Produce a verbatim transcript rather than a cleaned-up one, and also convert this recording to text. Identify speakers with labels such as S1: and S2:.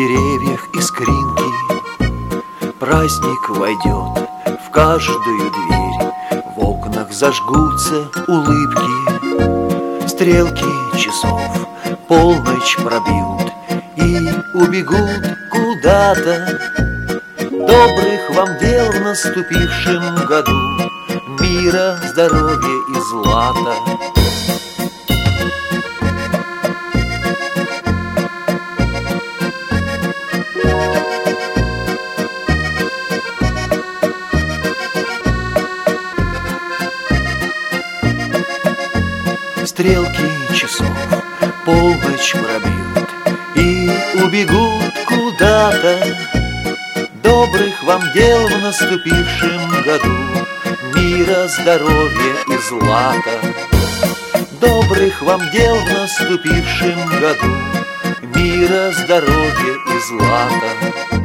S1: деревьях искринки. Праздник войдет в каждую дверь, в окнах зажгутся улыбки. Стрелки часов полночь пробьют и убегут куда-то. Добрых вам дел в наступившем году, мира, здоровья и злата. Стрелки часов полночь пробьют и убегут куда-то. Добрых вам дел в наступившем году, мира, здоровья и злата. Добрых вам дел в наступившем году, мира, здоровья и злата.